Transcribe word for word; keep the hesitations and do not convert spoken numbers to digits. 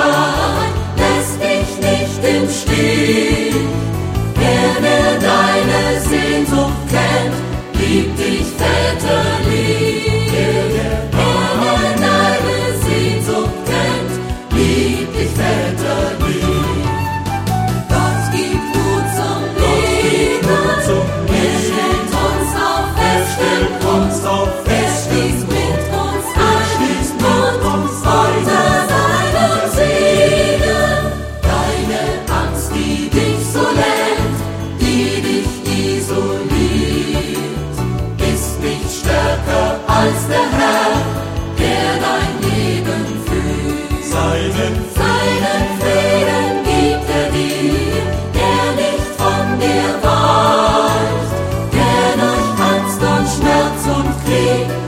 Wahrheit lässt dich nicht im Stich. Wer, wer deine Sehnsucht kennt, liebt dich väterlich. Wer, wer deine Sehnsucht kennt, liebt dich väterlich. Gott gibt Mut zum Leben, er stellt uns auf, er stellt uns auf, er schließt mit uns ein und unter seinem Segen. Deine Angst, die dich so lähmt, die dich isoliert, ist nicht stärker als der Herr, der dein Leben führt. Seinen, Seinen Frieden gibt er dir, der nicht von dir weicht, der durch Angst und Schmerz und Krieg